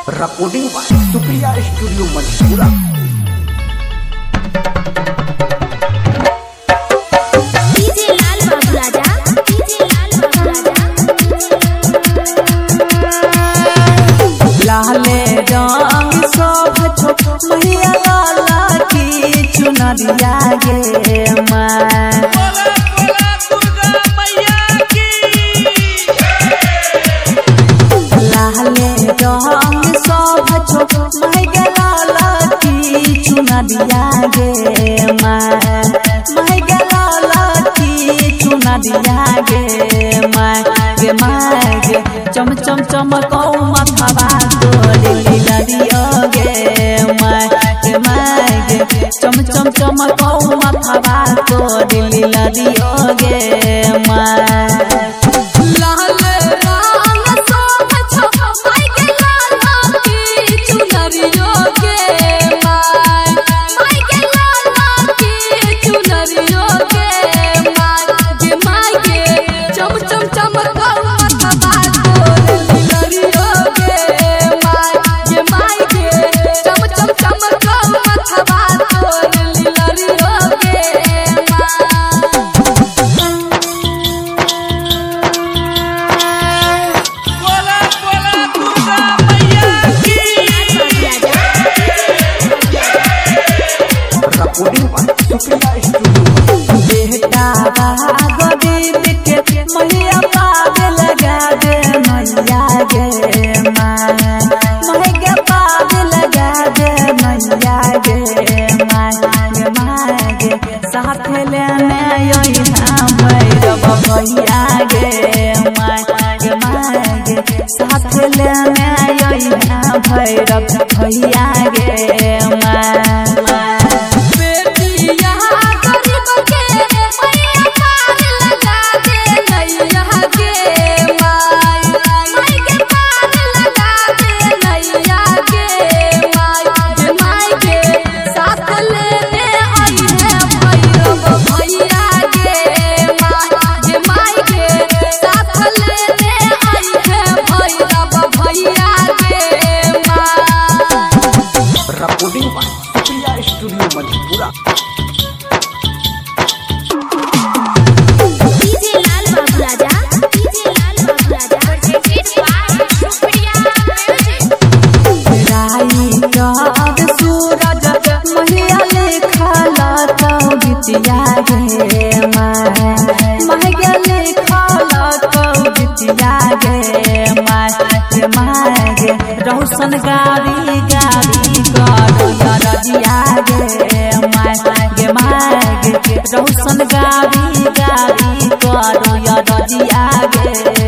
Recording by Supriya studio Madhepura. लाले रंग शोभ मैया लाला की चुनरिया गे माँ लाले रंग शोभ मैया लाला की चुनरिया गे माँ मैया लाला की चुनरिया गे माँ गे चम चम चमको मथवा तोरी लड़ियो गे माँ गे चम चम चमको मथवा तोरी लड़ियो गे माँ बेटा गरीब के मैया पाग लगा दे मैया गे माँ मैया पाग लगा दे मैया गे माँ गे साथ लेने भैरव भैया गे माँ गे साथ लेने भैरव भैया गे माँ recording by Supriya studio Madhepura. सूरज मैया लिखला तो गीतिया गे माँ मैया लिखला तो गीतिया गे माँ गे रौशन गावी करो रजिया गे माँ गे रौशन गावी करो रजिया गे